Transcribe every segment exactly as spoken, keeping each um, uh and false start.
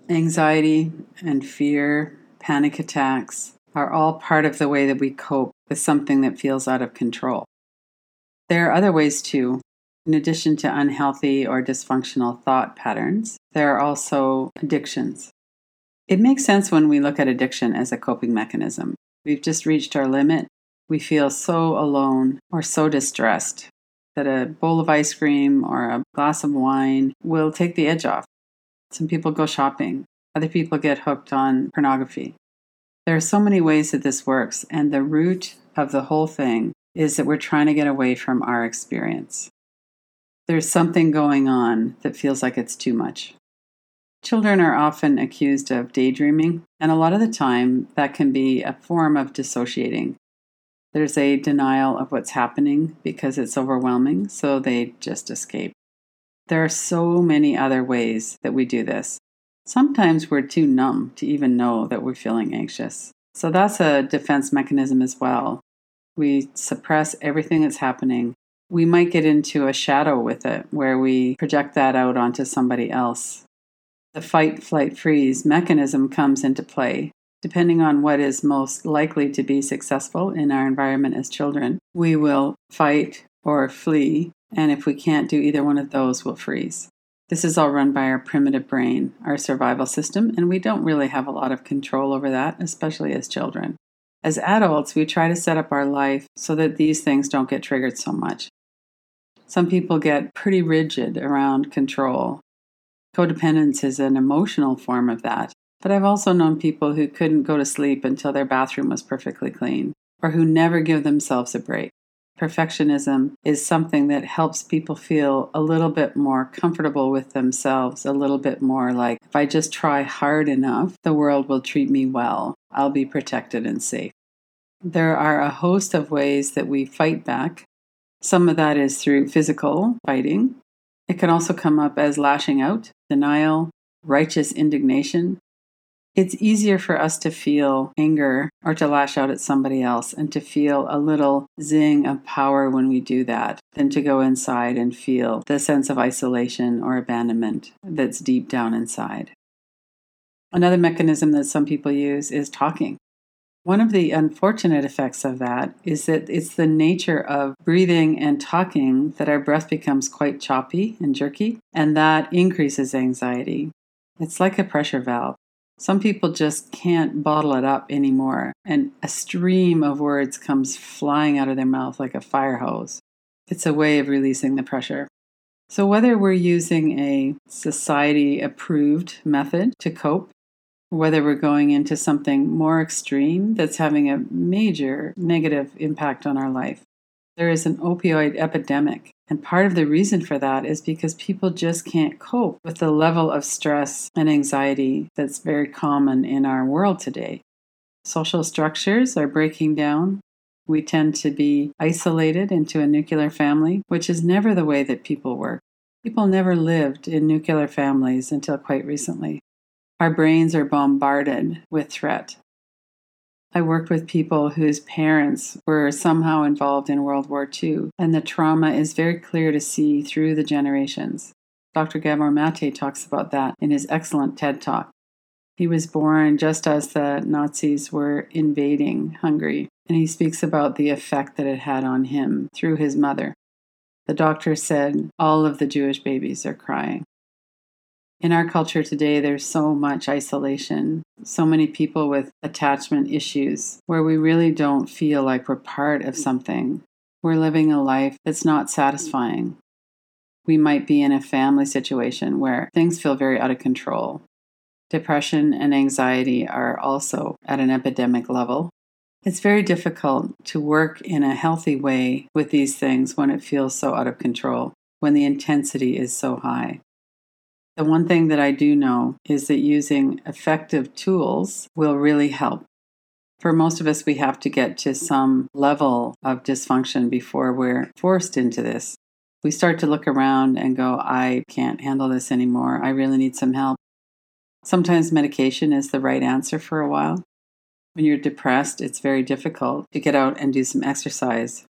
Anxiety and fear, panic attacks are all part of the way that we cope with something that feels out of control. There are other ways too. In addition to unhealthy or dysfunctional thought patterns, there are also addictions. It makes sense when we look at addiction as a coping mechanism. We've just reached our limit. We feel so alone or so distressed that a bowl of ice cream or a glass of wine will take the edge off. Some people go shopping. Other people get hooked on pornography. There are so many ways that this works, and the root of the whole thing is that we're trying to get away from our experience. There's something going on that feels like it's too much. Children are often accused of daydreaming, and a lot of the time that can be a form of dissociating. There's a denial of what's happening because it's overwhelming, so they just escape. There are so many other ways that we do this. Sometimes we're too numb to even know that we're feeling anxious. So that's a defense mechanism as well. We suppress everything that's happening. We might get into a shadow with it where we project that out onto somebody else. The fight, flight, freeze mechanism comes into play. Depending on what is most likely to be successful in our environment as children, we will fight or flee, and if we can't do either one of those, we'll freeze. This is all run by our primitive brain, our survival system, and we don't really have a lot of control over that, especially as children. As adults, we try to set up our life so that these things don't get triggered so much. Some people get pretty rigid around control. Codependence is an emotional form of that, but I've also known people who couldn't go to sleep until their bathroom was perfectly clean, or who never give themselves a break. Perfectionism is something that helps people feel a little bit more comfortable with themselves, a little bit more like, if I just try hard enough, the world will treat me well. I'll be protected and safe. There are a host of ways that we fight back. Some of that is through physical fighting. It can also come up as lashing out, denial, righteous indignation. It's easier for us to feel anger or to lash out at somebody else and to feel a little zing of power when we do that than to go inside and feel the sense of isolation or abandonment that's deep down inside. Another mechanism that some people use is talking. One of the unfortunate effects of that is that it's the nature of breathing and talking that our breath becomes quite choppy and jerky, and that increases anxiety. It's like a pressure valve. Some people just can't bottle it up anymore, and a stream of words comes flying out of their mouth like a fire hose. It's a way of releasing the pressure. So whether we're using a society-approved method to cope, whether we're going into something more extreme that's having a major negative impact on our life, there is an opioid epidemic. And part of the reason for that is because people just can't cope with the level of stress and anxiety that's very common in our world today. Social structures are breaking down. We tend to be isolated into a nuclear family, which is never the way that people work. People never lived in nuclear families until quite recently. Our brains are bombarded with threat. I worked with people whose parents were somehow involved in World War Two, and the trauma is very clear to see through the generations. Doctor Gabor Mate talks about that in his excellent TED Talk. He was born just as the Nazis were invading Hungary, and he speaks about the effect that it had on him through his mother. The doctor said, all of the Jewish babies are crying. In our culture today, there's so much isolation, so many people with attachment issues, where we really don't feel like we're part of something. We're living a life that's not satisfying. We might be in a family situation where things feel very out of control. Depression and anxiety are also at an epidemic level. It's very difficult to work in a healthy way with these things when it feels so out of control, when the intensity is so high. The one thing that I do know is that using effective tools will really help. For most of us, we have to get to some level of dysfunction before we're forced into this. We start to look around and go, I can't handle this anymore. I really need some help. Sometimes medication is the right answer for a while. When you're depressed, it's very difficult to get out and do some exercise.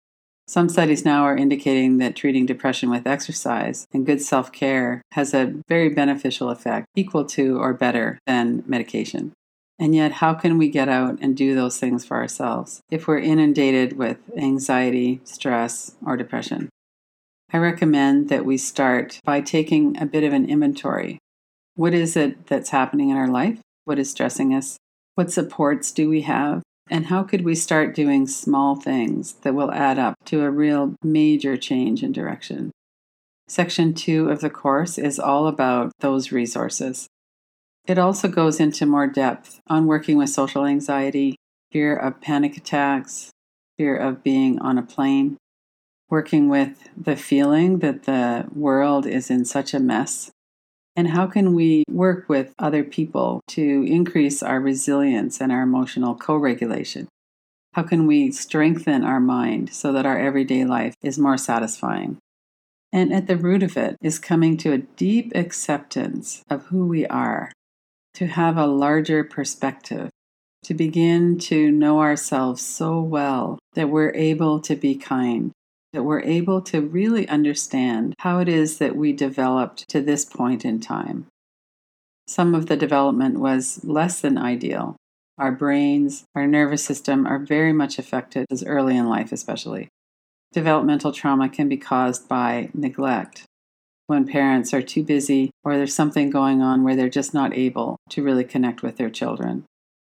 Some studies now are indicating that treating depression with exercise and good self-care has a very beneficial effect, equal to or better than medication. And yet, how can we get out and do those things for ourselves if we're inundated with anxiety, stress, or depression? I recommend that we start by taking a bit of an inventory. What is it that's happening in our life? What is stressing us? What supports do we have? And how could we start doing small things that will add up to a real major change in direction? Section two of the course is all about those resources. It also goes into more depth on working with social anxiety, fear of panic attacks, fear of being on a plane, working with the feeling that the world is in such a mess, and how can we work with other people to increase our resilience and our emotional co-regulation? How can we strengthen our mind so that our everyday life is more satisfying? And at the root of it is coming to a deep acceptance of who we are, to have a larger perspective, to begin to know ourselves so well that we're able to be kind, that we're able to really understand how it is that we developed to this point in time. Some of the development was less than ideal. Our brains, our nervous system are very much affected as early in life, especially. Developmental trauma can be caused by neglect, when parents are too busy or there's something going on where they're just not able to really connect with their children.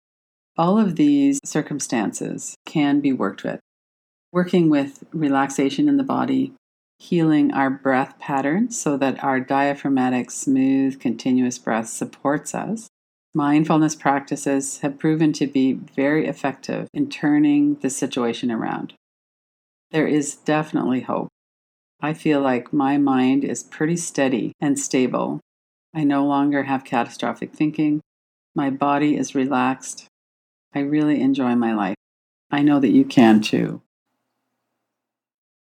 All of these circumstances can be worked with. Working with relaxation in the body, healing our breath patterns so that our diaphragmatic, smooth, continuous breath supports us. Mindfulness practices have proven to be very effective in turning the situation around. There is definitely hope. I feel like my mind is pretty steady and stable. I no longer have catastrophic thinking. My body is relaxed. I really enjoy my life. I know that you can too.